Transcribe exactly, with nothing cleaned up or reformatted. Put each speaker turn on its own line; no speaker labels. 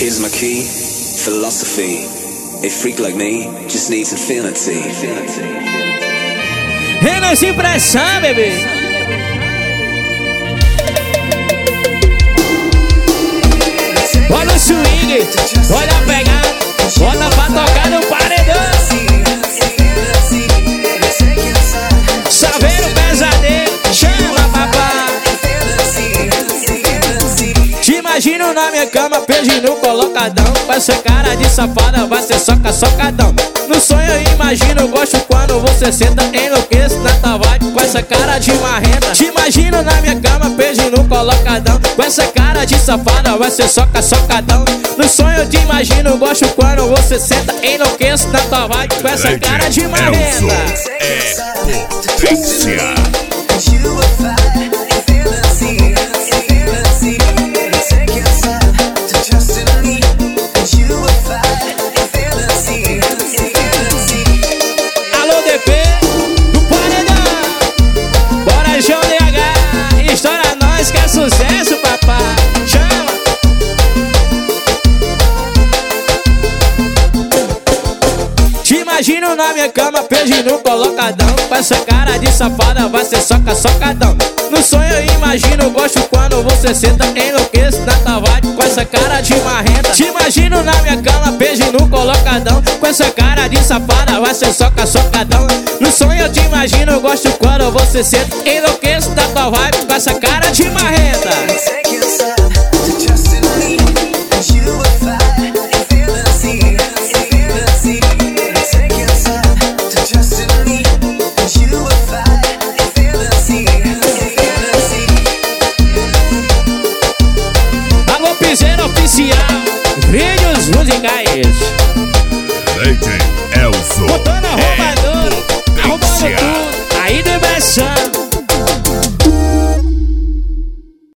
Here's my key, philosophy. A freak like me just needs infinity.
Renan sem pressão, bebê. Olha o swing, olha a pegada, bota pra tocar no paredão. Saber o pesadelo, chama papai. Te imagino na minha cama, pedindo colocadão. Com essa cara de safada, vai ser soca, socadão. No sonho eu imagino, gosto quando você senta, enlouqueço na tua vibe, com essa cara de marrenta. Te imagino na minha cama, pedindo colocadão. Com essa cara de safada, vai ser soca, socadão. No sonho eu te imagino, gosto quando você senta, enlouqueço na tua vibe, com essa cara de marrenta.
É potência.
Sucesso, papai, chama. Te imagino na minha cama, pedindo colocadão. Com essa cara de safada, vai ser soca, socadão. No sonho eu imagino, gosto quando você senta, enlouqueço na tua vibe, com essa cara de marrenta. Te imagino na minha cama, pedindo colocadão. Com essa cara de safada, vai ser soca, socadão. No sonho eu te imagino, gosto quando você senta, enlouqueço na tua vibe, com essa cara de marrenta. Alô, piseiro oficial, vídeos musicais.
Legend Elzo.
Botando a roupa